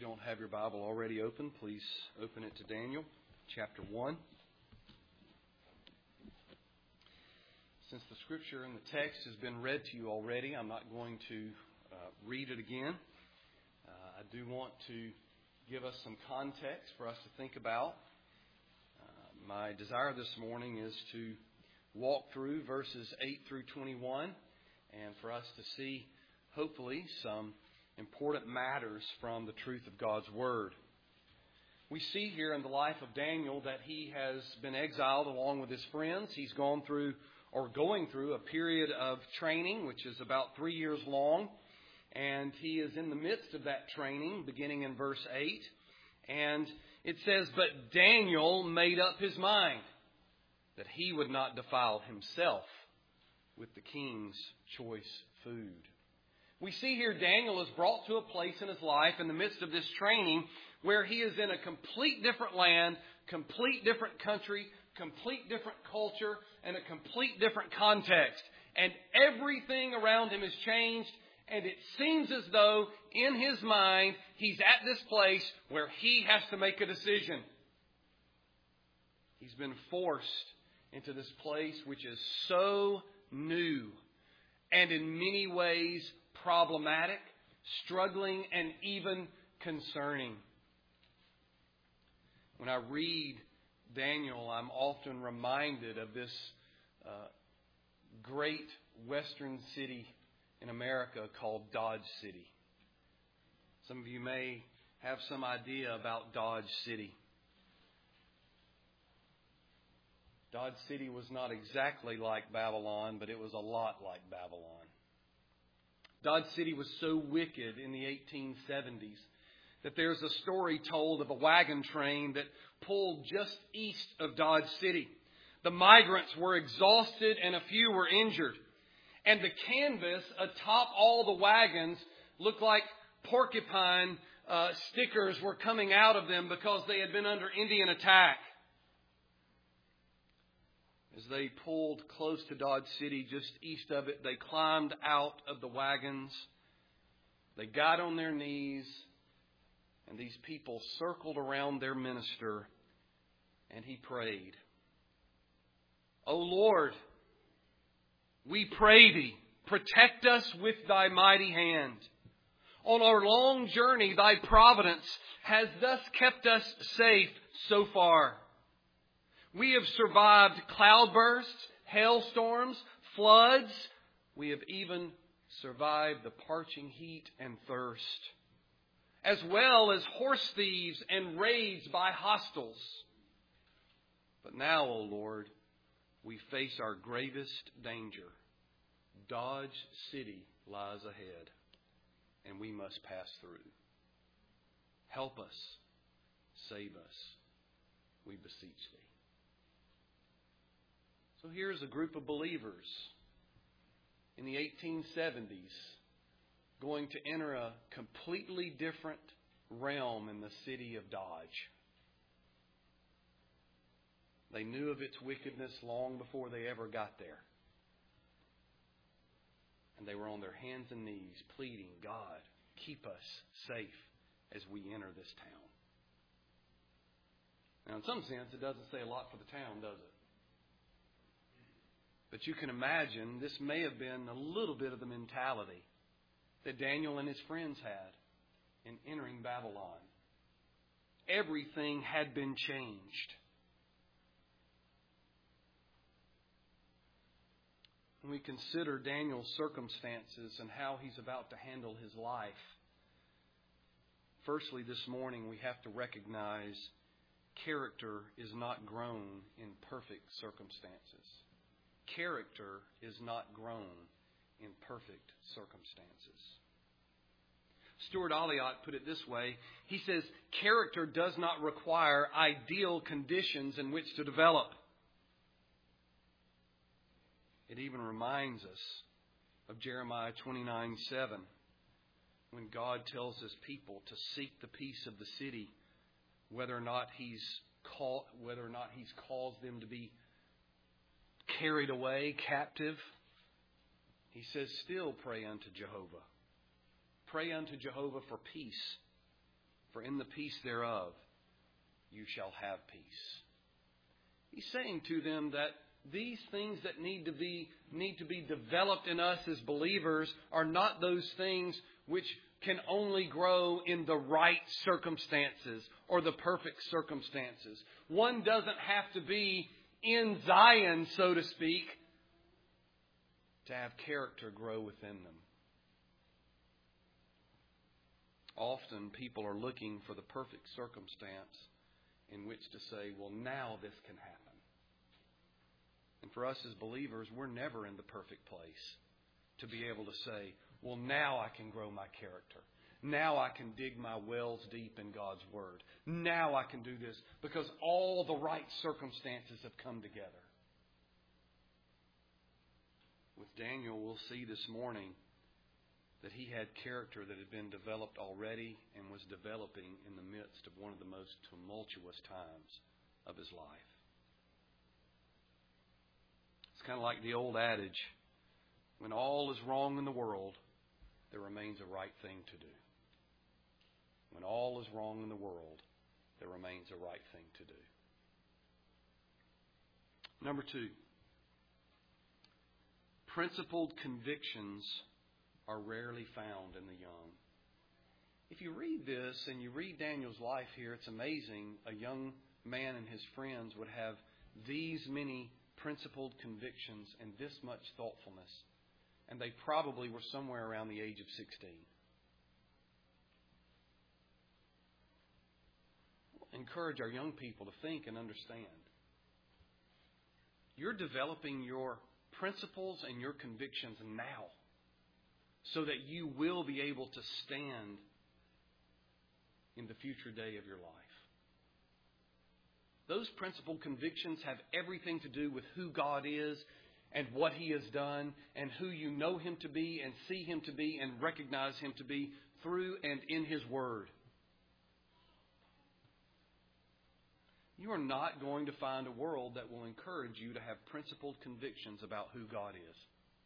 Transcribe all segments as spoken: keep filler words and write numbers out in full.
don't have your Bible already open, please open it to Daniel chapter one. Since the scripture and the text has been read to you already, I'm not going to uh, read it again. Uh, I do want to give us some context for us to think about. Uh, my desire this morning is to walk through verses eight through twenty-one and for us to see, hopefully, some important matters from the truth of God's Word. We see here in the life of Daniel that he has been exiled along with his friends. He's gone through or going through a period of training, which is about three years long. And he is in the midst of that training, beginning in verse eight. And it says, "But Daniel made up his mind that he would not defile himself with the king's choice food." We see here Daniel is brought to a place in his life in the midst of this training where he is in a complete different land, complete different country, complete different culture, and a complete different context. And everything around him has changed, and it seems as though in his mind he's at this place where he has to make a decision. He's been forced into this place which is so new and in many ways problematic, struggling, and even concerning. When I read Daniel, I'm often reminded of this uh, great western city in America called Dodge City. Some of you may have some idea about Dodge City. Dodge City was not exactly like Babylon, but it was a lot like Babylon. Dodge City was so wicked in the eighteen seventies that there's a story told of a wagon train that pulled just east of Dodge City. The migrants were exhausted and a few were injured. And the canvas atop all the wagons looked like porcupine uh, stickers were coming out of them because they had been under Indian attack. As they pulled close to Dodge City, just east of it, they climbed out of the wagons. They got on their knees, and these people circled around their minister, and he prayed. "O Lord, we pray Thee, protect us with Thy mighty hand. On our long journey, Thy providence has thus kept us safe so far. We have survived cloudbursts, hailstorms, floods. We have even survived the parching heat and thirst, as well as horse thieves and raids by hostiles. But now, O Lord, we face our gravest danger. Dodge City lies ahead, and we must pass through. Help us, save us, we beseech Thee." So here's a group of believers in the eighteen seventies going to enter a completely different realm in the city of Dodge. They knew of its wickedness long before they ever got there. And they were on their hands and knees pleading, "God, keep us safe as we enter this town." Now, in some sense, it doesn't say a lot for the town, does it? But you can imagine this may have been a little bit of the mentality that Daniel and his friends had in entering Babylon. Everything had been changed. When we consider Daniel's circumstances and how he's about to handle his life, firstly this morning we have to recognize character is not grown in perfect circumstances. Character is not grown in perfect circumstances. Stuart Olliott put it this way. He says, "Character does not require ideal conditions in which to develop." It even reminds us of Jeremiah twenty-nine seven, when God tells His people to seek the peace of the city, whether or not He's called, whether or not He's caused them to be carried away captive. He says, "Still pray unto Jehovah. Pray unto Jehovah for peace. for in the peace thereof you shall have peace. He's saying to them that these things that need to be need to be developed in us as believers are not those things which can only grow in the right circumstances or the perfect circumstances. One doesn't have to be in Zion, so to speak, to have character grow within them. Often people are looking for the perfect circumstance in which to say, well, now this can happen. And for us as believers, we're never in the perfect place to be able to say, well, now I can grow my character. Now I can dig my wells deep in God's Word. Now I can do this because all the right circumstances have come together. With Daniel, we'll see this morning that he had character that had been developed already and was developing in the midst of one of the most tumultuous times of his life. It's kind of like the old adage, when all is wrong in the world, there remains a right thing to do. When all is wrong in the world, there remains a right thing to do. Number two, principled convictions are rarely found in the young. If you read this and you read Daniel's life here, it's amazing. A young man and his friends would have these many principled convictions and this much thoughtfulness. And they probably were somewhere around the age of sixteen. I encourage our young people to think and understand. You're developing your principles and your convictions now so that you will be able to stand in the future day of your life. Those principled convictions have everything to do with who God is and what He has done and who you know Him to be and see Him to be and recognize Him to be through and in His Word. You are not going to find a world that will encourage you to have principled convictions about who God is.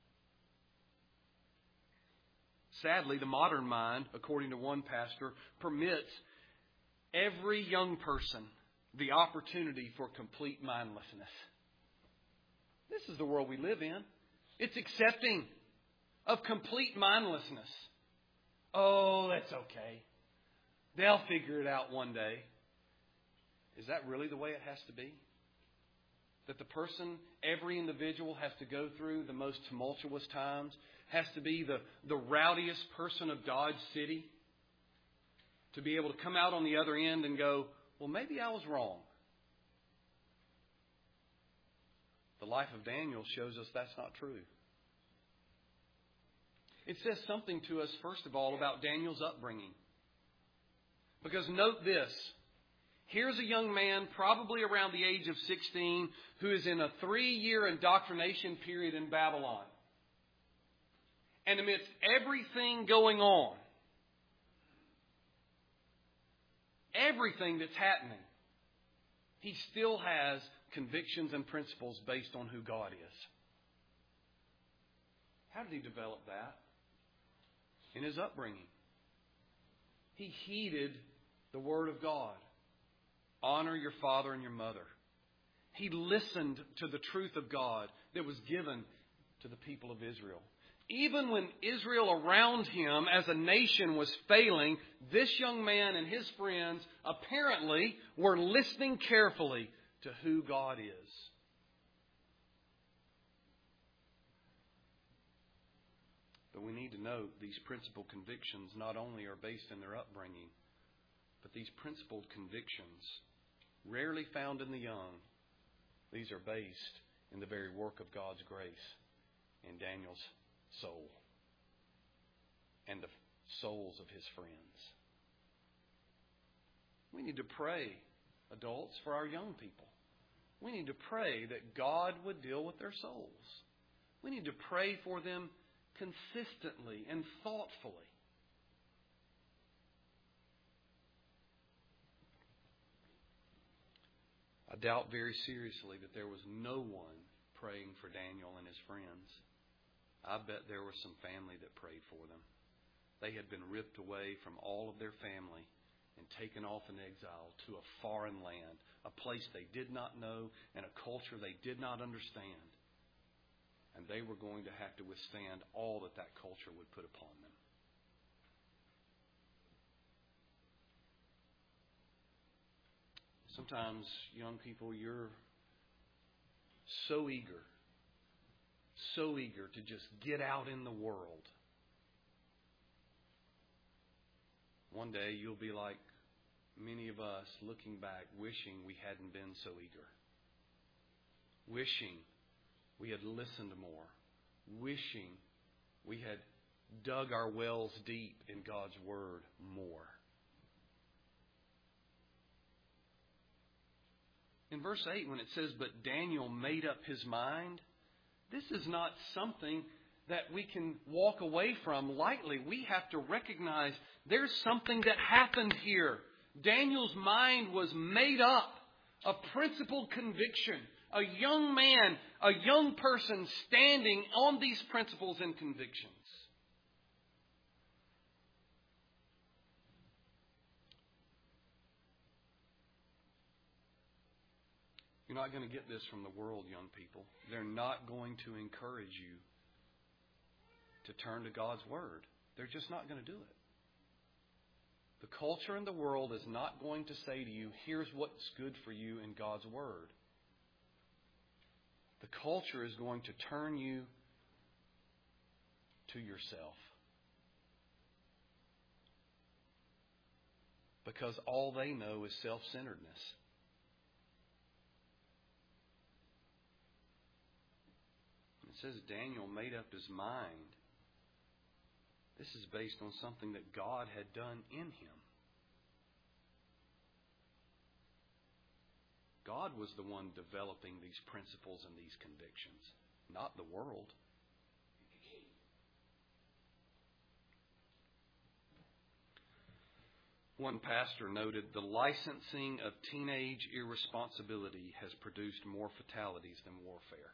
Sadly, the modern mind, according to one pastor, permits every young person the opportunity for complete mindlessness. This is the world we live in. It's accepting of complete mindlessness. Oh, that's okay. They'll figure it out one day. Is that really the way it has to be? That the person, every individual has to go through the most tumultuous times, has to be the, the rowdiest person of Dodge City to be able to come out on the other end and go, well, maybe I was wrong. The life of Daniel shows us that's not true. It says something to us, first of all, about Daniel's upbringing. Because note this. Here's a young man, probably around the age of sixteen, who is in a three-year indoctrination period in Babylon. And amidst everything going on, everything that's happening, he still has convictions and principles based on who God is. How did he develop that? In his upbringing. He heeded the Word of God. Honor your father and your mother. He listened to the truth of God that was given to the people of Israel. Even when Israel around him as a nation was failing, this young man and his friends apparently were listening carefully to who God is. But we need to note these principled convictions not only are based in their upbringing, but these principled convictions, rarely found in the young, these are based in the very work of God's grace in Daniel's soul and the souls of his friends. We need to pray, adults, for our young people. We need to pray that God would deal with their souls. We need to pray for them consistently and thoughtfully. I doubt very seriously that there was no one praying for Daniel and his friends. I bet there was some family that prayed for them. They had been ripped away from all of their family and taken off in exile to a foreign land, a place they did not know and a culture they did not understand. And they were going to have to withstand all that that culture would put upon them. Sometimes, young people, you're so eager, so eager to just get out in the world. One day you'll be like many of us, looking back, wishing we hadn't been so eager. Wishing we had listened more. Wishing we had dug our wells deep in God's Word more. In verse eight, when it says, "But Daniel made up his mind," this is not something that we can walk away from lightly. We have to recognize there's something that happened here. Daniel's mind was made up. A principled conviction. A young man, a young person standing on these principles and convictions. You're not going to get this from the world, young people. They're not going to encourage you to turn to God's Word. They're just not going to do it. The culture in the world is not going to say to you, here's what's good for you in God's Word. The culture is going to turn you to yourself. Because all they know is self-centeredness. It says Daniel made up his mind. This is based on something that God had done in him. God was the one developing these principles and these convictions, not the world. One pastor noted, the licensing of teenage irresponsibility has produced more fatalities than warfare.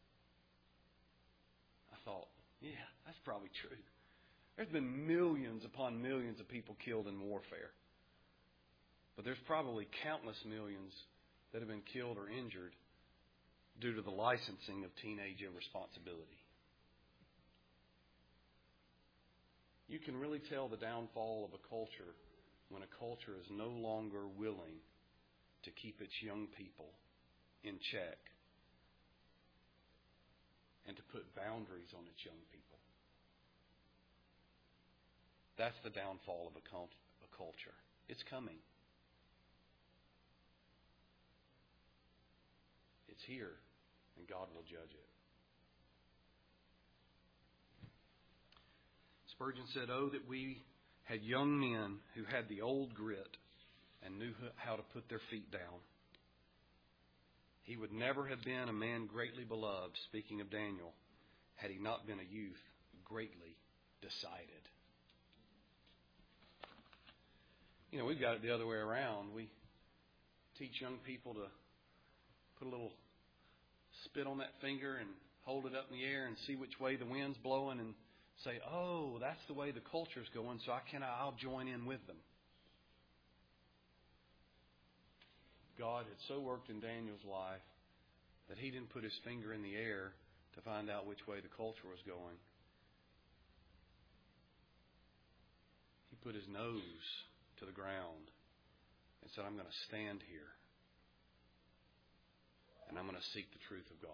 I thought, yeah, that's probably true. There's been millions upon millions of people killed in warfare. But there's probably countless millions that have been killed or injured due to the licensing of teenage irresponsibility. You can really tell the downfall of a culture when a culture is no longer willing to keep its young people in check and to put boundaries on its young people. That's the downfall of a culture. It's coming. It's here, and God will judge it. Spurgeon said, "Oh, that we had young men who had the old grit and knew how to put their feet down. He would never have been a man greatly beloved," speaking of Daniel, "had he not been a youth greatly decided." You know, we've got it the other way around. We teach young people to put a little spit on that finger and hold it up in the air and see which way the wind's blowing and say, oh, that's the way the culture's going, so I can, I'll join in with them. God had so worked in Daniel's life that he didn't put his finger in the air to find out which way the culture was going. He put his nose to the ground and said, I'm going to stand here and I'm going to seek the truth of God.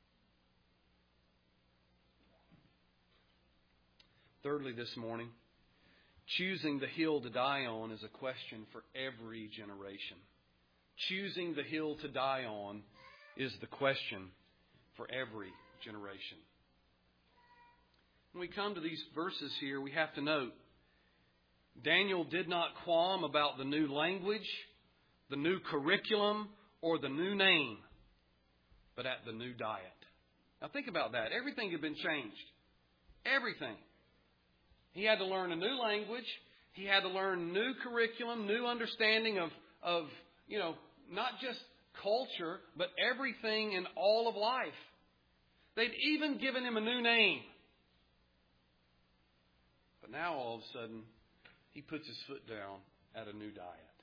Thirdly, this morning, choosing the hill to die on is a question for every generation. Choosing the hill to die on is the question for every generation. When we come to these verses here, we have to note, Daniel did not qualm about the new language, the new curriculum, or the new name, but at the new diet. Now think about that. Everything had been changed. Everything. He had to learn a new language. He had to learn new curriculum, new understanding of, of, you know, not just culture, but everything in all of life. They'd even given him a new name. But now all of a sudden, he puts his foot down at a new diet.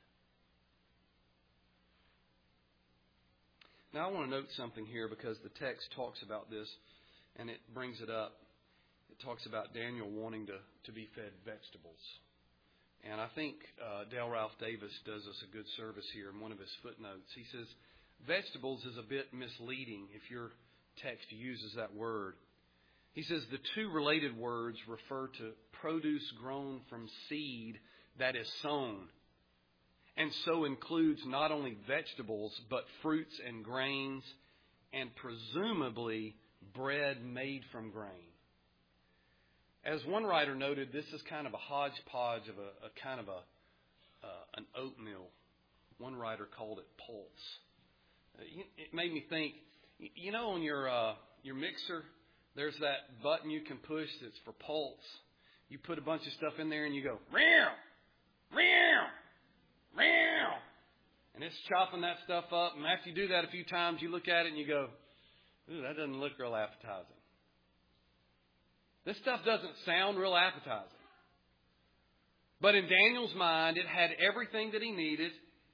Now I want to note something here because the text talks about this and it brings it up. It talks about Daniel wanting to, to be fed vegetables. And I think uh, Dale Ralph Davis does us a good service here in one of his footnotes. He says, vegetables is a bit misleading if your text uses that word. He says the two related words refer to produce grown from seed that is sown, and so includes not only vegetables, but fruits and grains, and presumably bread made from grain. As one writer noted, this is kind of a hodgepodge of a, a kind of a uh, an oatmeal. One writer called it pulse. Uh, it made me think, you know, on your uh, your mixer, there's that button you can push that's for pulse. You put a bunch of stuff in there and you go, meow, meow, meow, and it's chopping that stuff up. And after you do that a few times, you look at it and you go, ooh, that doesn't look real appetizing. This stuff doesn't sound real appetizing. But in Daniel's mind, it had everything that he needed,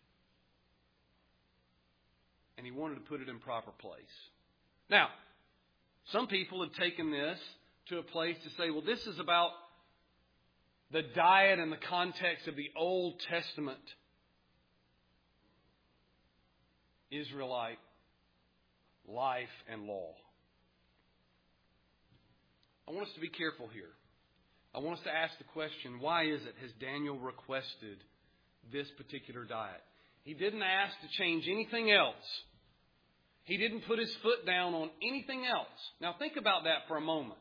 and he wanted to put it in proper place. Now, some people have taken this to a place to say, well, this is about the diet and the context of the Old Testament Israelite life and law. I want us to be careful here. I want us to ask the question, why is it has Daniel requested this particular diet? He didn't ask to change anything else. He didn't put his foot down on anything else. Now think about that for a moment.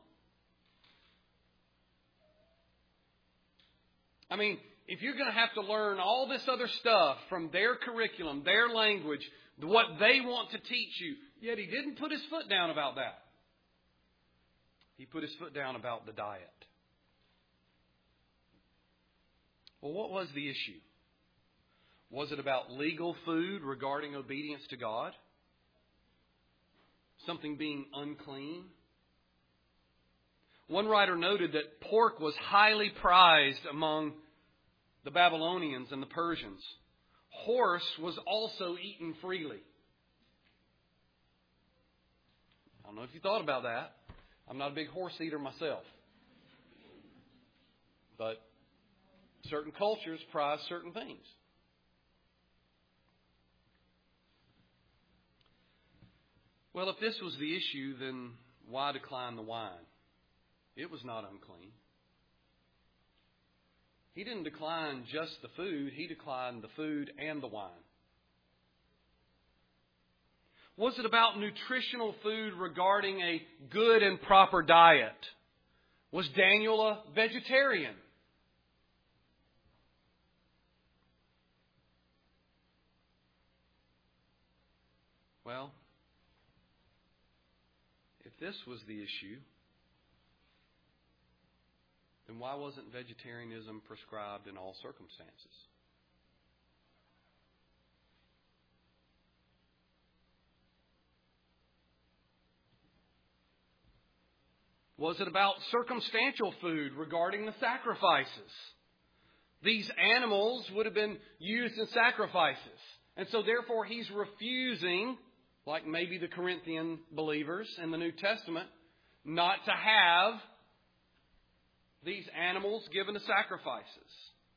I mean, if you're going to have to learn all this other stuff from their curriculum, their language, what they want to teach you, yet he didn't put his foot down about that. He put his foot down about the diet. Well, what was the issue? Was it about legal food regarding obedience to God? Something being unclean? One writer noted that pork was highly prized among the Babylonians and the Persians. Horse was also eaten freely. I don't know if you thought about that. I'm not a big horse eater myself. But certain cultures prize certain things. Well, if this was the issue, then why decline the wine? It was not unclean. He didn't decline just the food. He declined the food and the wine. Was it about nutritional food regarding a good and proper diet? Was Daniel a vegetarian? Well, if this was the issue, then why wasn't vegetarianism prescribed in all circumstances? Was it about circumstantial food regarding the sacrifices? These animals would have been used in sacrifices. And so therefore he's refusing, like maybe the Corinthian believers in the New Testament, not to have these animals given to sacrifices.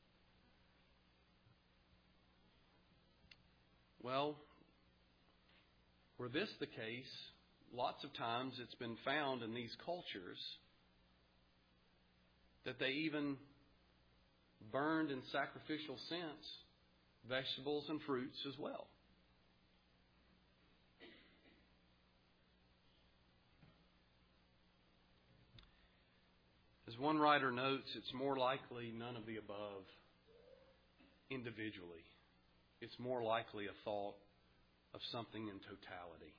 Well, were this the case, lots of times it's been found in these cultures that they even burned in sacrificial sense vegetables and fruits as well. As one writer notes, it's more likely none of the above individually. It's more likely a thought of something in totality.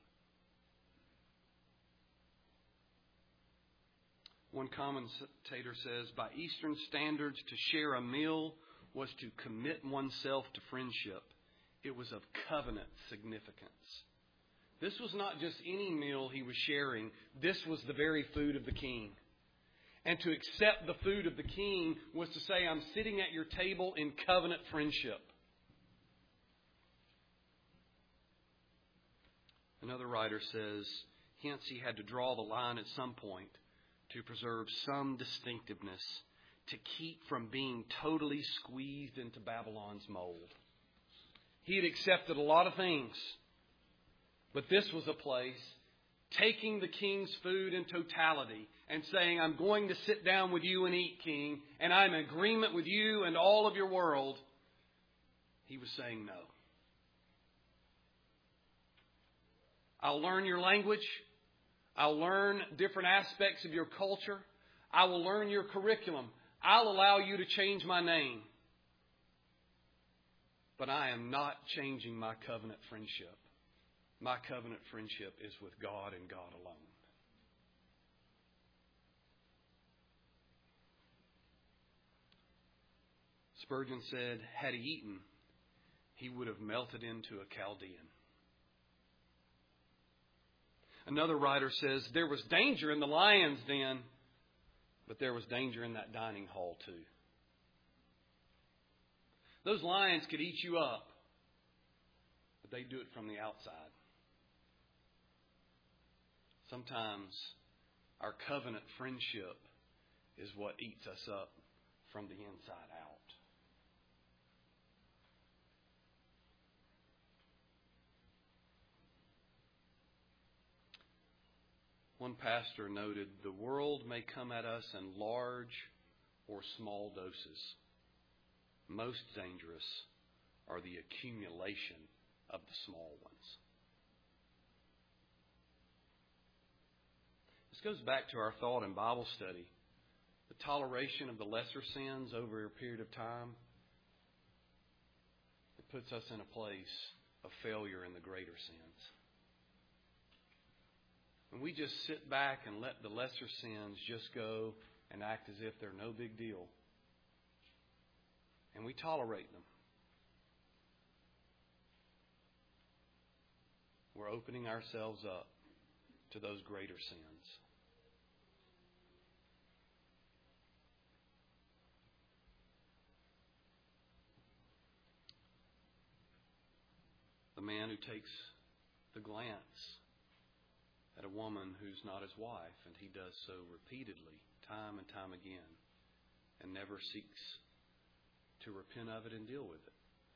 One commentator says, by Eastern standards, to share a meal was to commit oneself to friendship. It was of covenant significance. This was not just any meal he was sharing. This was the very food of the king. And to accept the food of the king was to say, I'm sitting at your table in covenant friendship. Another writer says, hence he had to draw the line at some point to preserve some distinctiveness, to keep from being totally squeezed into Babylon's mold. He had accepted a lot of things, but this was a place taking the king's food in totality and saying, I'm going to sit down with you and eat, king, and I'm in agreement with you and all of your world. He was saying no. I'll learn your language. I'll learn different aspects of your culture. I will learn your curriculum. I'll allow you to change my name. But I am not changing my covenant friendship. My covenant friendship is with God and God alone. Spurgeon said, had he eaten, he would have melted into a Chaldean. Another writer says, there was danger in the lion's den, but there was danger in that dining hall too. Those lions could eat you up, but they do it from the outside. Sometimes our covenant friendship is what eats us up from the inside out. One pastor noted, the world may come at us in large or small doses. Most dangerous are the accumulation of the small ones. This goes back to our thought in Bible study. The toleration of the lesser sins over a period of time, it puts us in a place of failure in the greater sins. When we just sit back and let the lesser sins just go and act as if they're no big deal, and we tolerate them, we're opening ourselves up to those greater sins. The man who takes the glance at a woman who's not his wife, and he does so repeatedly, time and time again, and never seeks to repent of it and deal with it,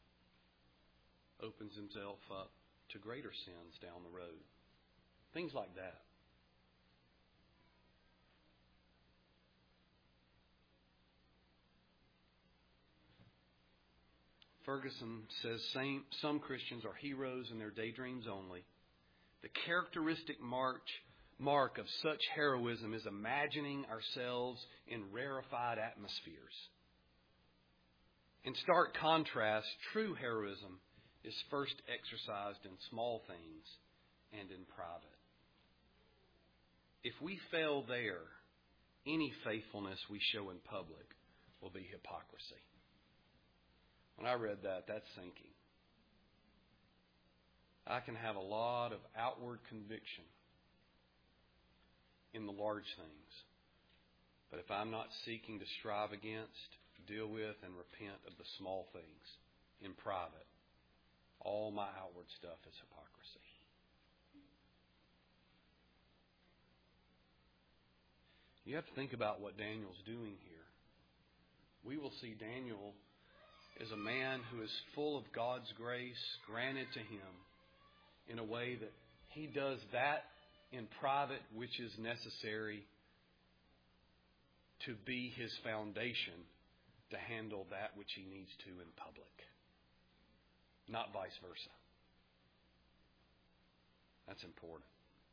opens himself up to greater sins down the road. Things like that. Ferguson says same, some Christians are heroes in their daydreams only. The characteristic mark, mark of such heroism is imagining ourselves in rarefied atmospheres. In stark contrast, true heroism is first exercised in small things and in private. If we fail there, any faithfulness we show in public will be hypocrisy. When I read that, that's sinking. I can have a lot of outward conviction in the large things. But if I'm not seeking to strive against, deal with, and repent of the small things in private, all my outward stuff is hypocrisy. You have to think about what Daniel's doing here. We will see Daniel is a man who is full of God's grace granted to him in a way that he does that in private which is necessary to be his foundation to handle that which he needs to in public. Not vice versa. That's important.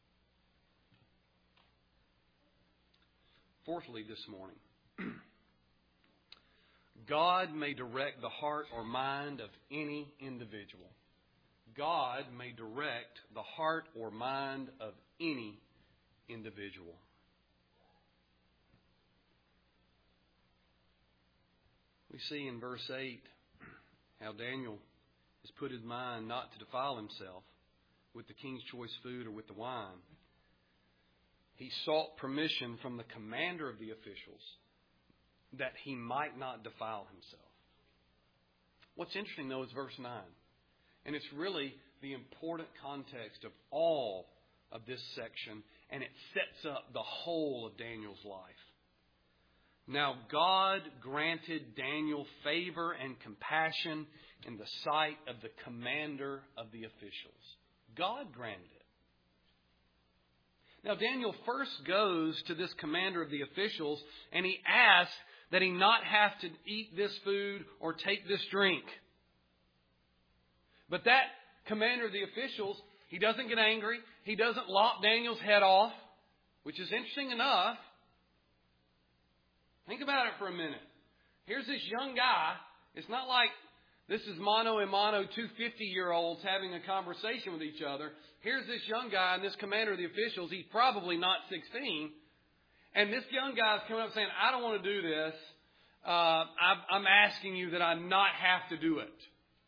Fourthly, this morning, God may direct the heart or mind of any individual. God may direct the heart or mind of any individual. We see in verse eight how Daniel has put his mind not to defile himself with the king's choice food or with the wine. he sought permission from the commander of the officials that he might not defile himself. What's interesting, though, is verse nine. And it's really the important context of all of this section, and it sets up the whole of Daniel's life. Now God granted Daniel favor and compassion in the sight of the commander of the officials. God granted it. Now Daniel first goes to this commander of the officials and he asks that he not have to eat this food or take this drink. But that commander of the officials, he doesn't get angry. He doesn't lop Daniel's head off, which is interesting enough. Think about it for a minute. Here's this young guy. It's not like this is mano a mano, two fifty-year-olds having a conversation with each other. Here's this young guy and this commander of the officials. He's probably not sixteen. And this young guy's coming up saying, I don't want to do this. Uh, I'm asking you that I not have to do it.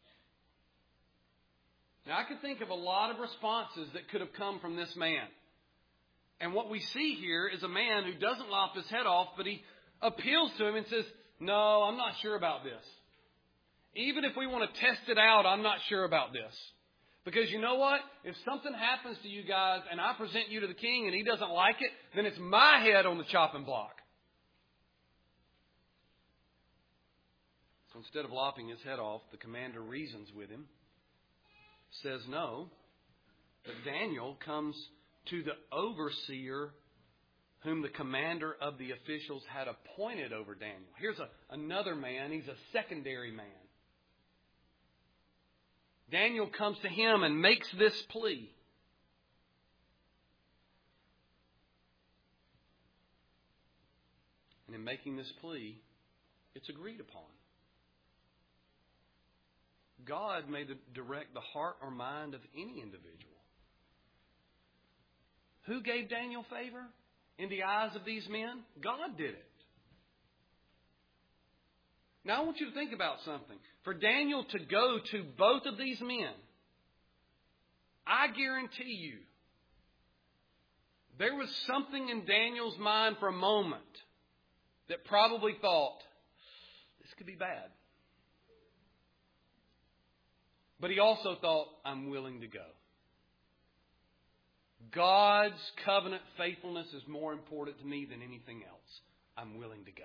Now, I could think of a lot of responses that could have come from this man. And what we see here is a man who doesn't lop his head off, but he appeals to him and says, no, I'm not sure about this. Even if we want to test it out, I'm not sure about this. Because you know what? If something happens to you guys and I present you to the king and he doesn't like it, then it's my head on the chopping block. So instead of lopping his head off, the commander reasons with him, says no. But Daniel comes to the overseer whom the commander of the officials had appointed over Daniel. Here's a, another man. He's a secondary man. Daniel comes to him and makes this plea. And in making this plea, it's agreed upon. God may direct the heart or mind of any individual. Who gave Daniel favor in the eyes of these men? God did it. Now I want you to think about something. For Daniel to go to both of these men, I guarantee you, there was something in Daniel's mind for a moment that probably thought, this could be bad. But he also thought, I'm willing to go. God's covenant faithfulness is more important to me than anything else. I'm willing to go.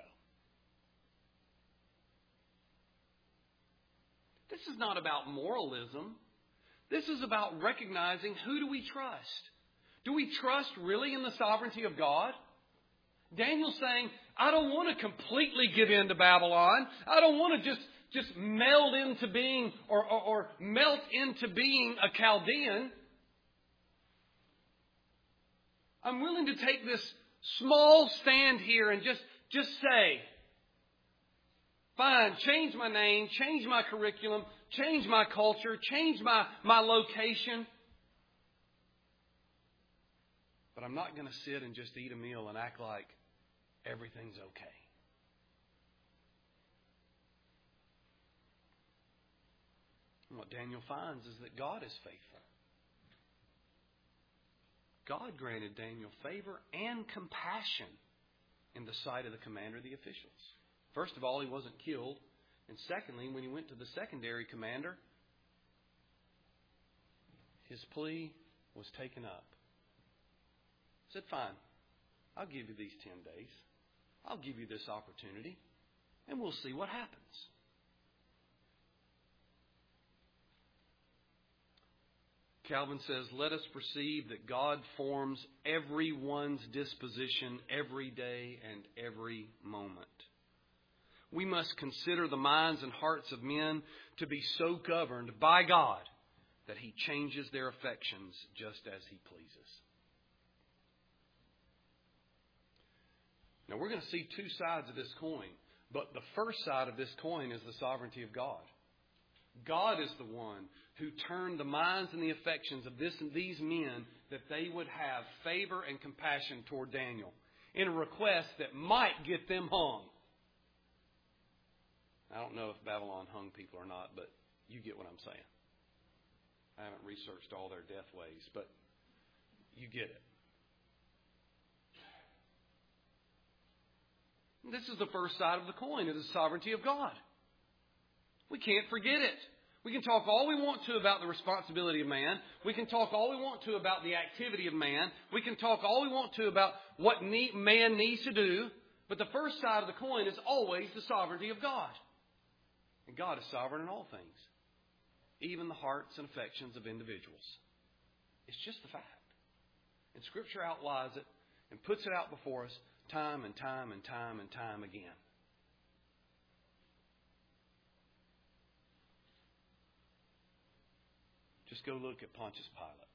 This is not about moralism. This is about recognizing, who do we trust? Do we trust really in the sovereignty of God? Daniel's saying, I don't want to completely give in to Babylon. I don't want to just, just meld into being or, or, or melt into being a Chaldean. I'm willing to take this small stand here and just, just say, fine, change my name, change my curriculum, change my culture, change my, my location. But I'm not going to sit and just eat a meal and act like everything's okay. And what Daniel finds is that God is faithful. God granted Daniel favor and compassion in the sight of the commander of the officials. First of all, he wasn't killed. And secondly, when he went to the secondary commander, his plea was taken up. He said, fine, I'll give you these ten days. I'll give you this opportunity, and we'll see what happens. Calvin says, let us perceive that God forms everyone's disposition every day and every moment. We must consider the minds and hearts of men to be so governed by God that He changes their affections just as He pleases. Now we're going to see two sides of this coin, but the first side of this coin is the sovereignty of God. God is the one who turned the minds and the affections of this and these men that they would have favor and compassion toward Daniel in a request that might get them hung. I don't know if Babylon hung people or not, but you get what I'm saying. I haven't researched all their death ways, but you get it. This is the first side of the coin of the sovereignty of God. We can't forget it. We can talk all we want to about the responsibility of man. We can talk all we want to about the activity of man. We can talk all we want to about what need, man needs to do. But the first side of the coin is always the sovereignty of God. And God is sovereign in all things, even the hearts and affections of individuals. It's just the fact. And Scripture outlines it and puts it out before us time and time and time and time again. Just go look at Pontius Pilate.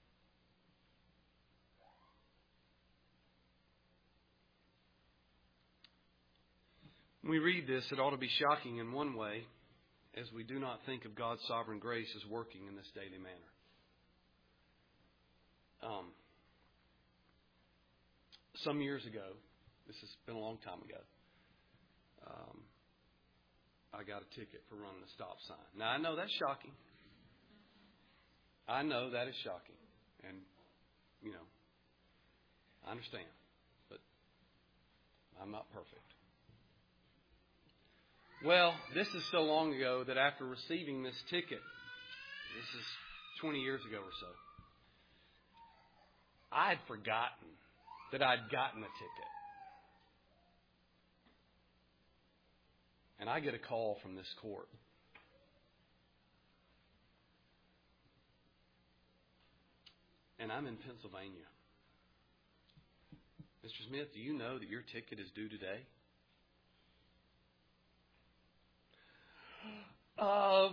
When we read this, it ought to be shocking in one way, as we do not think of God's sovereign grace as working in this daily manner. Um, some years ago, this has been a long time ago, um, I got a ticket for running a stop sign. Now, I know that's shocking. I know that is shocking. And, you know, I understand. But I'm not perfect. Well, this is so long ago that after receiving this ticket, this is twenty years ago or so, I had forgotten that I'd gotten a ticket. And I get a call from this court. And I'm in Pennsylvania. Mister Smith, do you know that your ticket is due today? Uh,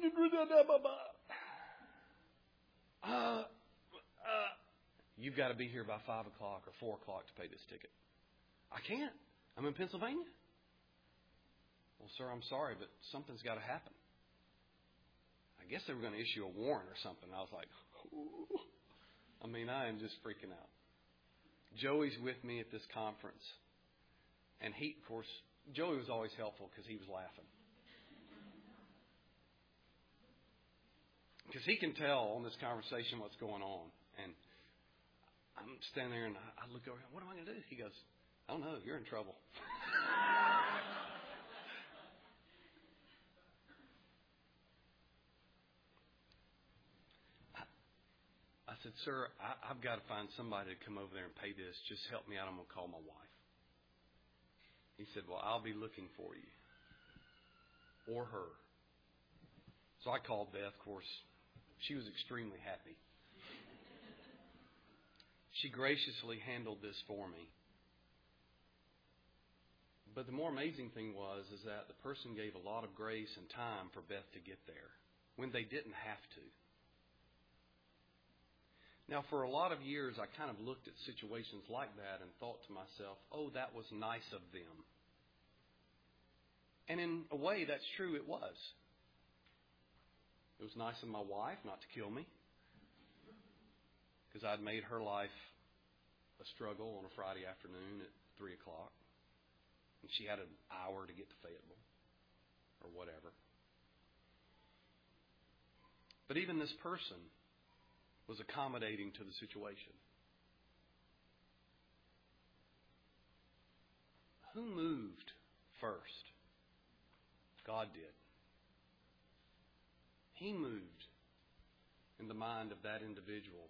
uh, uh, you've got to be here by five o'clock or four o'clock to pay this ticket. I can't. I'm in Pennsylvania. Well, sir, I'm sorry, but something's got to happen. I guess they were going to issue a warrant or something. I was like, ooh. I mean, I am just freaking out. Joey's with me at this conference. And he, of course, Joey was always helpful because he was laughing. Because he can tell on this conversation what's going on. And I'm standing there and I look over, what am I going to do? He goes, I don't know, you're in trouble. I said, sir, I, I've got to find somebody to come over there and pay this. Just help me out. I'm going to call my wife. He said, well, I'll be looking for you. Or her. So I called Beth, of course. She was extremely happy. She graciously handled this for me. But the more amazing thing was is that the person gave a lot of grace and time for Beth to get there when they didn't have to. Now, for a lot of years, I kind of looked at situations like that and thought to myself, oh, that was nice of them. And in a way, that's true, it was. It was nice of my wife not to kill me, because I'd made her life a struggle on a Friday afternoon at three o'clock. And she had an hour to get to Fayetteville or whatever. But even this person was accommodating to the situation. Who moved first? God did. He moved in the mind of that individual.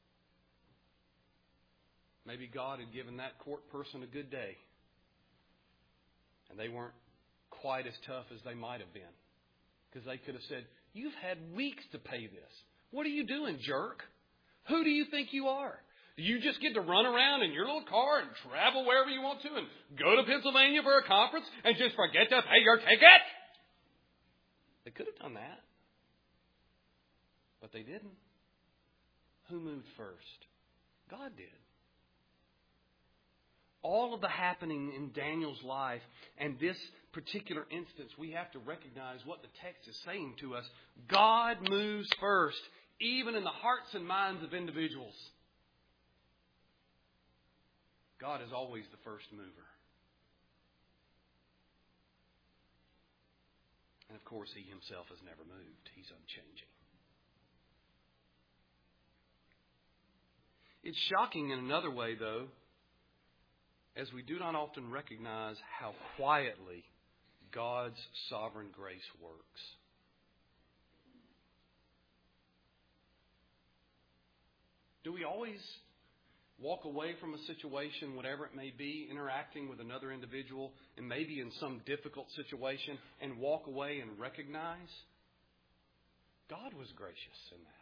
Maybe God had given that court person a good day, and they weren't quite as tough as they might have been, because they could have said, you've had weeks to pay this. What are you doing, jerk? Who do you think you are? Do you just get to run around in your little car and travel wherever you want to and go to Pennsylvania for a conference and just forget to pay your ticket? They could have done that. But they didn't. Who moved first? God did. All of the happening in Daniel's life and this particular instance, we have to recognize what the text is saying to us. God moves first, even in the hearts and minds of individuals. God is always the first mover. And of course, He Himself has never moved. He's unchanging. It's shocking in another way, though, as we do not often recognize how quietly God's sovereign grace works. Do we always walk away from a situation, whatever it may be, interacting with another individual, and maybe in some difficult situation, and walk away and recognize God was gracious in that?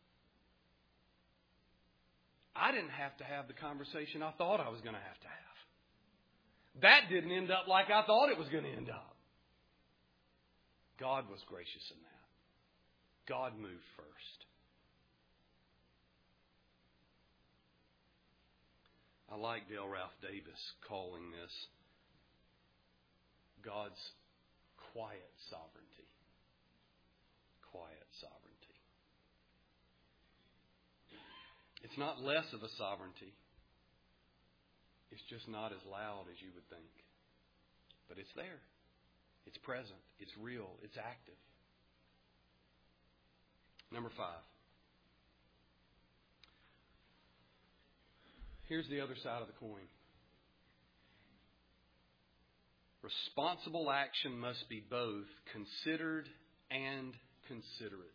I didn't have to have the conversation I thought I was going to have to have. That didn't end up like I thought it was going to end up. God was gracious in that. God moved first. I like Dale Ralph Davis calling this God's quiet sovereignty. Quiet sovereignty. It's not less of a sovereignty. It's just not as loud as you would think. But it's there. It's present. It's real. It's active. Number five. Here's the other side of the coin. Responsible action must be both considered and considerate.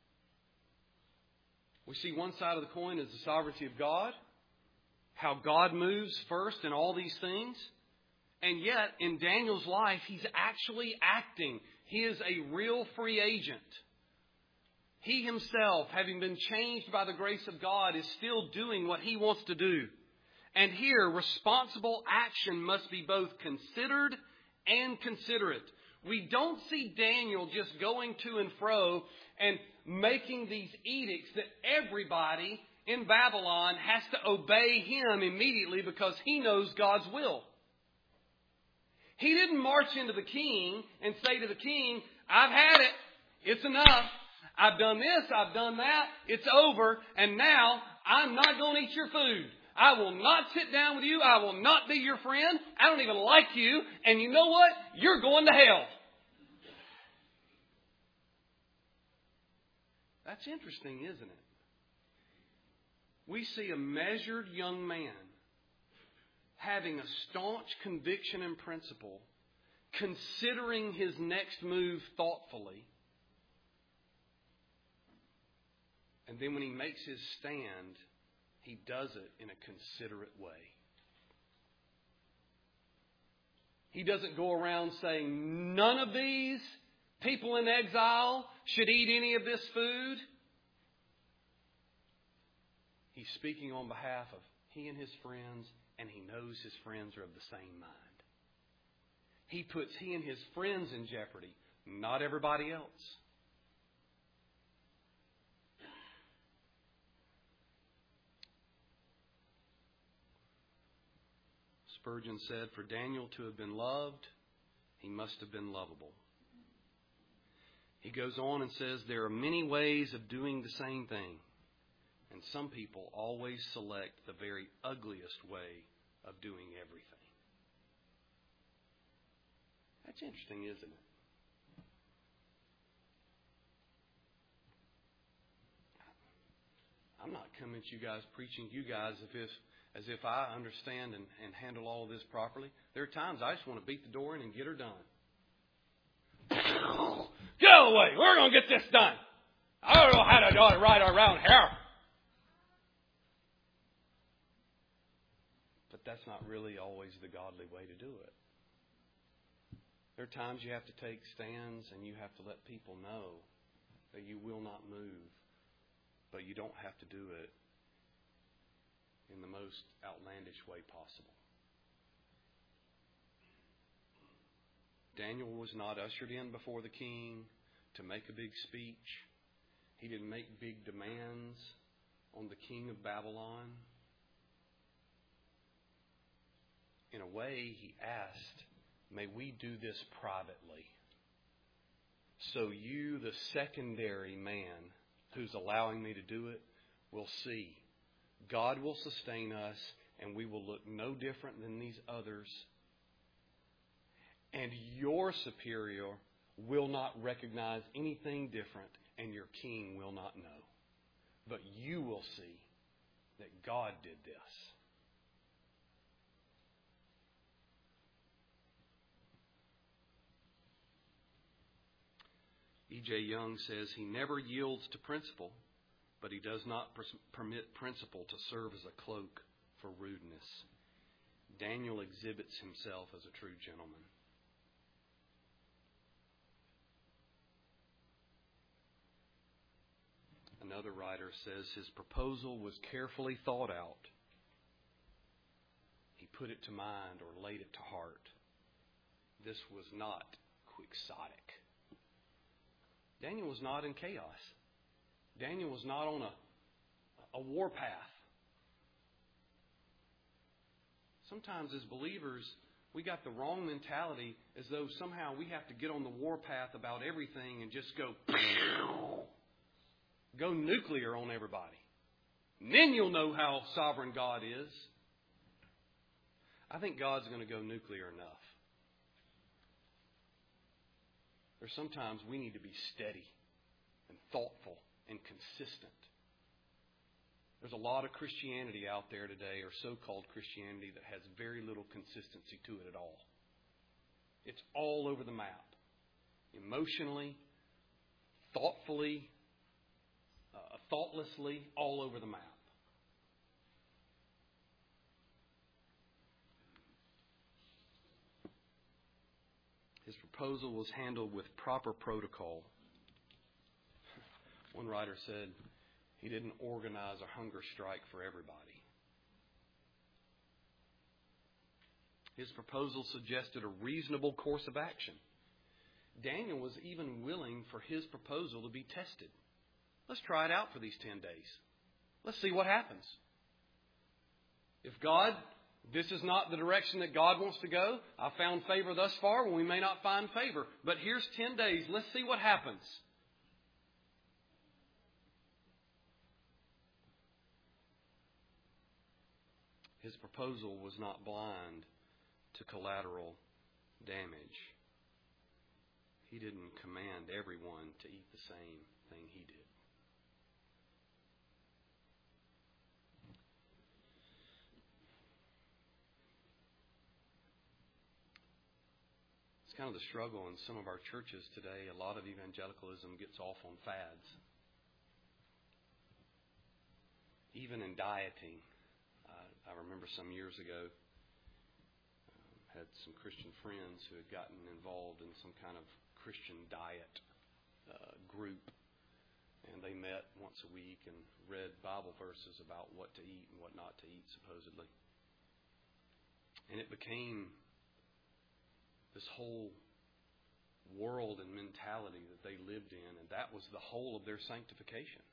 We see one side of the coin as the sovereignty of God, how God moves first in all these things. And yet, in Daniel's life, he's actually acting. He is a real free agent. He himself, having been changed by the grace of God, is still doing what he wants to do. And here, responsible action must be both considered and considerate. We don't see Daniel just going to and fro and making these edicts that everybody in Babylon has to obey him immediately because he knows God's will. He didn't march into the king and say to the king, I've had it. It's enough. I've done this. I've done that. It's over. And now I'm not going to eat your food. I will not sit down with you. I will not be your friend. I don't even like you. And you know what? You're going to hell. That's interesting, isn't it? We see a measured young man having a staunch conviction and principle, considering his next move thoughtfully. And then when he makes his stand, he does it in a considerate way. He doesn't go around saying, none of these people in exile should eat any of this food. He's speaking on behalf of he and his friends, and he knows his friends are of the same mind. He puts he and his friends in jeopardy, not everybody else. Spurgeon said, for Daniel to have been loved, he must have been lovable. He goes on and says, there are many ways of doing the same thing. And some people always select the very ugliest way of doing everything. That's interesting, isn't it? I'm not coming at you guys, preaching to you guys as if, as if I understand and, and handle all of this properly. There are times I just want to beat the door in and get her done. Get out of the way. We're going to get this done. I don't know how to do it right around here. But that's not really always the godly way to do it. There are times you have to take stands and you have to let people know that you will not move. But you don't have to do it in the most outlandish way possible. Daniel was not ushered in before the king to make a big speech. He didn't make big demands on the king of Babylon. In a way, he asked, may we do this privately? So you, the secondary man who's allowing me to do it, will see. God will sustain us, and we will look no different than these others. And your superior will not recognize anything different, and your king will not know. But you will see that God did this. E J Young says he never yields to principle, but he does not pers- permit principle to serve as a cloak for rudeness. Daniel exhibits himself as a true gentleman. Another writer says his proposal was carefully thought out. He put it to mind or laid it to heart. This was not quixotic. Daniel was not in chaos. Daniel was not on a, a war path. Sometimes as believers, we got the wrong mentality as though somehow we have to get on the war path about everything and just go, go nuclear on everybody. And then you'll know how sovereign God is. I think God's going to go nuclear enough. There's sometimes we need to be steady and thoughtful and consistent. There's a lot of Christianity out there today, or so-called Christianity, that has very little consistency to it at all. It's all over the map. Emotionally, thoughtfully, uh, thoughtlessly, all over the map. His proposal was handled with proper protocol. One writer said he didn't organize a hunger strike for everybody. His proposal suggested a reasonable course of action. Daniel was even willing for his proposal to be tested. Let's try it out for these ten days. Let's see what happens. If God, this is not the direction that God wants to go, I found favor thus far, well, we may not find favor. But here's ten days. Let's see what happens. His proposal was not blind to collateral damage. He didn't command everyone to eat the same thing he did. It's kind of the struggle in some of our churches today. A lot of evangelicalism gets off on fads. Even in dieting. I remember some years ago, um, had some Christian friends who had gotten involved in some kind of Christian diet uh, group. And they met once a week and read Bible verses about what to eat and what not to eat, supposedly. And it became this whole world and mentality that they lived in. And that was the whole of their sanctification.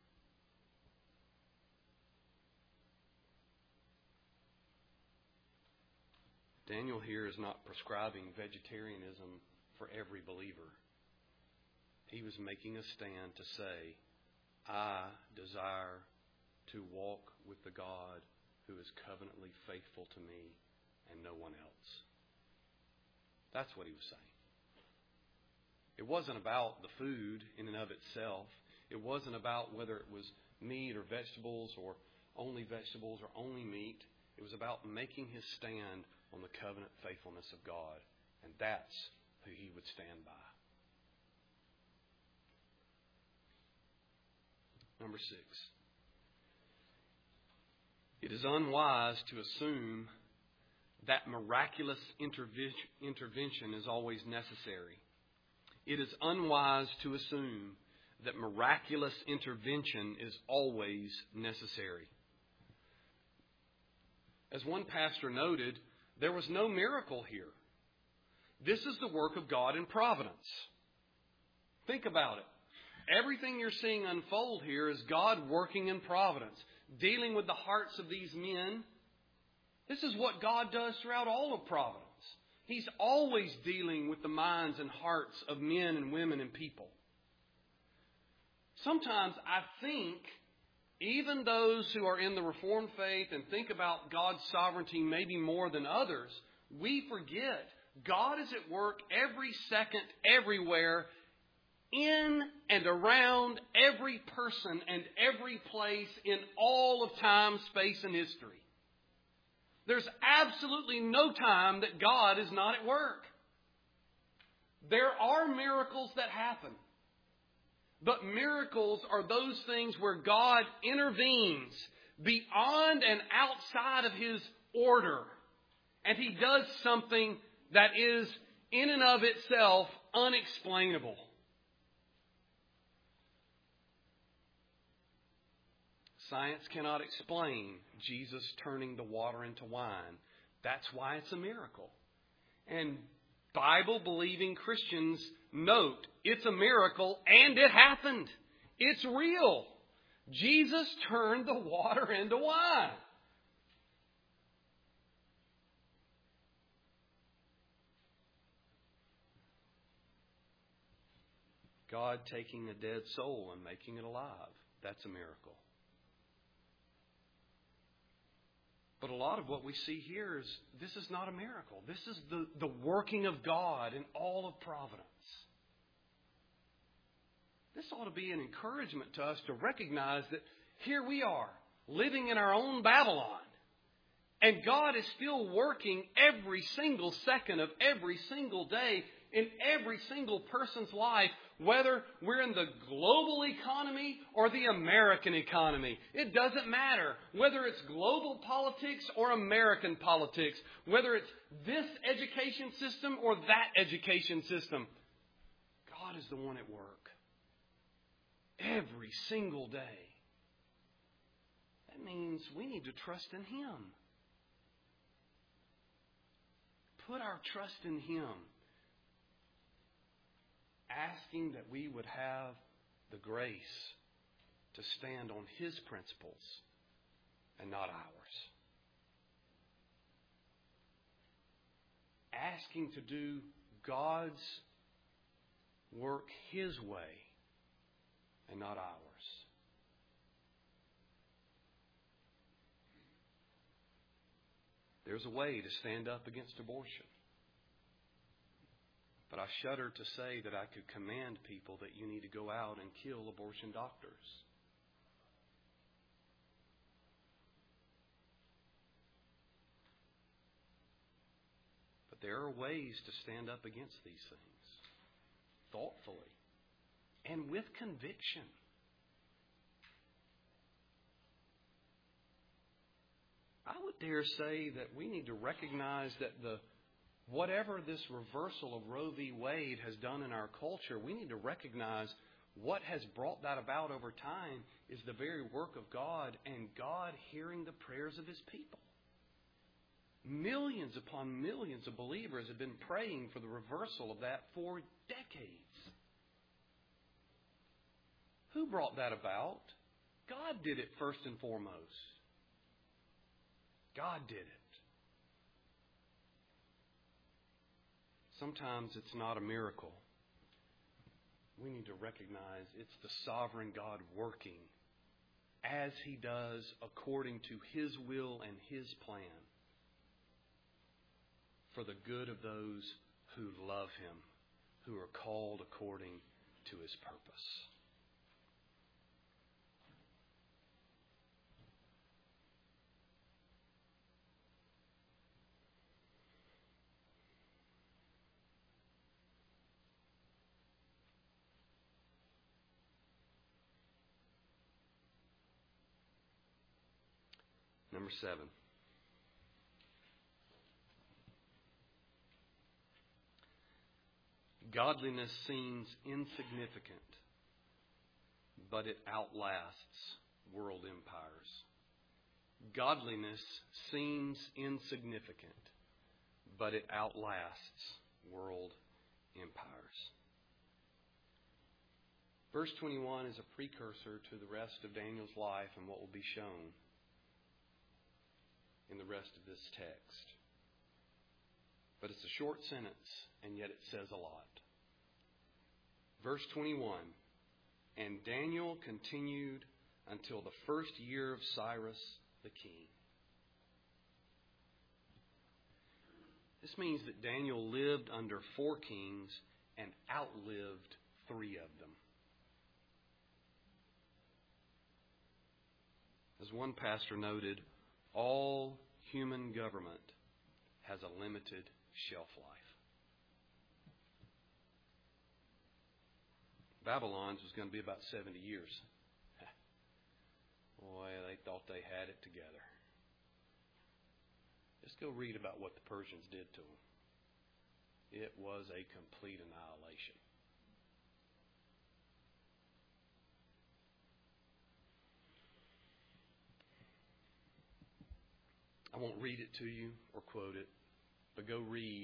Daniel here is not prescribing vegetarianism for every believer. He was making a stand to say, I desire to walk with the God who is covenantly faithful to me and no one else. That's what he was saying. It wasn't about the food in and of itself. It wasn't about whether it was meat or vegetables or only vegetables or only meat. It was about making his stand on the covenant faithfulness of God. And that's who he would stand by. Number six. It is unwise to assume that miraculous intervention is always necessary. It is unwise to assume that miraculous intervention is always necessary. As one pastor noted, there was no miracle here. This is the work of God in providence. Think about it. Everything you're seeing unfold here is God working in providence, dealing with the hearts of these men. This is what God does throughout all of providence. He's always dealing with the minds and hearts of men and women and people. Sometimes I think even those who are in the Reformed faith and think about God's sovereignty maybe more than others, we forget God is at work every second, everywhere, in and around every person and every place in all of time, space, and history. There's absolutely no time that God is not at work. There are miracles that happen. But miracles are those things where God intervenes beyond and outside of His order. And He does something that is in and of itself unexplainable. Science cannot explain Jesus turning the water into wine. That's why it's a miracle. And Bible-believing Christians note it's a miracle and it happened. It's real. Jesus turned the water into wine. God taking a dead soul and making it alive. That's a miracle. But a lot of what we see here is, this is not a miracle. This is the, the working of God in all of providence. This ought to be an encouragement to us to recognize that here we are, living in our own Babylon. And God is still working every single second of every single day in every single person's life, whether we're in the global economy or the American economy. It doesn't matter whether it's global politics or American politics, whether it's this education system or that education system. God is the one at work every single day. That means we need to trust in Him. Put our trust in Him. Asking that we would have the grace to stand on His principles and not ours. Asking to do God's work His way and not ours. There's a way to stand up against abortion. But I shudder to say that I could command people that you need to go out and kill abortion doctors. But there are ways to stand up against these things thoughtfully and with conviction. I would dare say that we need to recognize that the whatever this reversal of Roe v. Wade has done in our culture, we need to recognize what has brought that about over time is the very work of God and God hearing the prayers of His people. Millions upon millions of believers have been praying for the reversal of that for decades. Who brought that about? God did it first and foremost. God did it. Sometimes it's not a miracle. We need to recognize it's the sovereign God working as He does according to His will and His plan for the good of those who love Him, who are called according to His purpose. Number seven. Godliness seems insignificant, but it outlasts world empires. Godliness seems insignificant, but it outlasts world empires. Verse twenty-one is a precursor to the rest of Daniel's life and what will be shown in the rest of this text. But it's a short sentence, and yet it says a lot. Verse twenty-one, and Daniel continued until the first year of Cyrus the king. This means that Daniel lived under four kings and outlived three of them. As one pastor noted, all human government has a limited shelf life. Babylon's was going to be about seventy years. Boy, they thought they had it together. Just go read about what the Persians did to them. It was a complete annihilation. I won't read it to you or quote it, but go read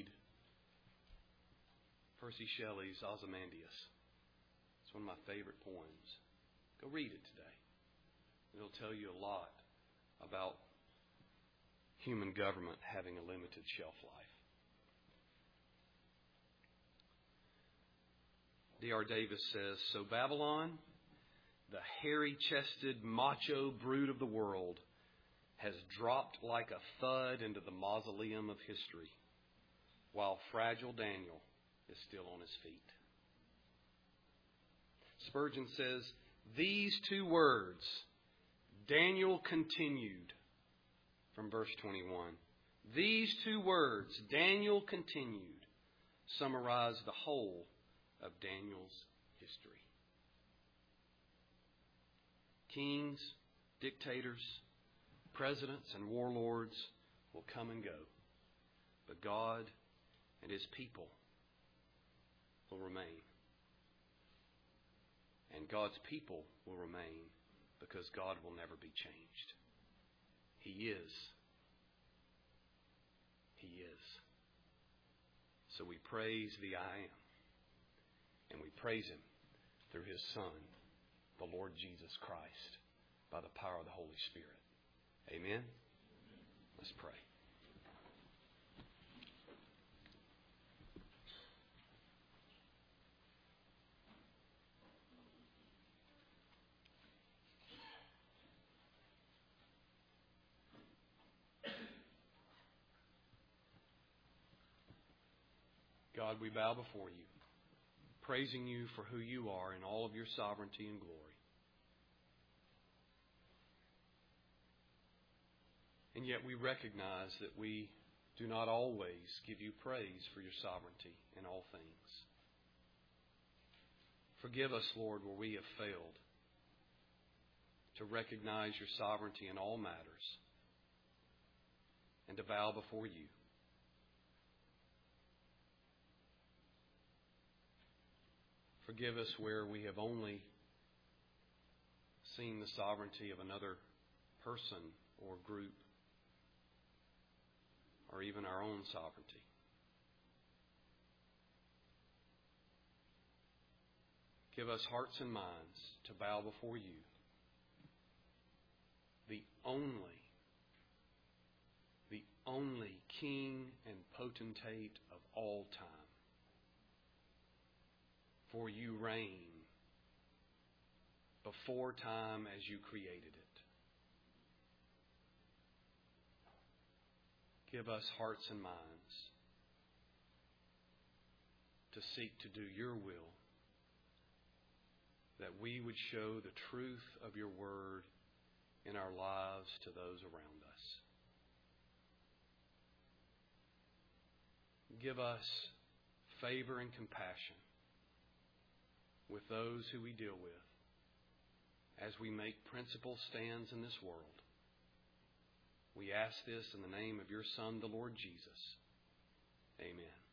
Percy Shelley's Ozymandias. It's one of my favorite poems. Go read it today. It'll tell you a lot about human government having a limited shelf life. D R Davis says, so Babylon, the hairy-chested, macho brute of the world, has dropped like a thud into the mausoleum of history, while fragile Daniel is still on his feet. Spurgeon says, these two words, Daniel continued, from verse twenty-one. These two words, Daniel continued, summarize the whole of Daniel's history. Kings, dictators, presidents, and warlords will come and go, but God and His people will remain. And God's people will remain because God will never be changed. He is. He is. So we praise the I Am. And we praise Him through His Son, the Lord Jesus Christ, by the power of the Holy Spirit. Amen? Let's pray. God, we bow before You, praising You for who You are in all of Your sovereignty and glory. And yet we recognize that we do not always give You praise for Your sovereignty in all things. Forgive us, Lord, where we have failed to recognize Your sovereignty in all matters and to bow before You. Forgive us where we have only seen the sovereignty of another person or group, or even our own sovereignty. Give us hearts and minds to bow before You, the only, the only King and potentate of all time. For You reign before time as You created it. Give us hearts and minds to seek to do Your will, that we would show the truth of Your word in our lives to those around us. Give us favor and compassion with those who we deal with as we make principal stands in this world. We ask this in the name of Your Son, the Lord Jesus. Amen.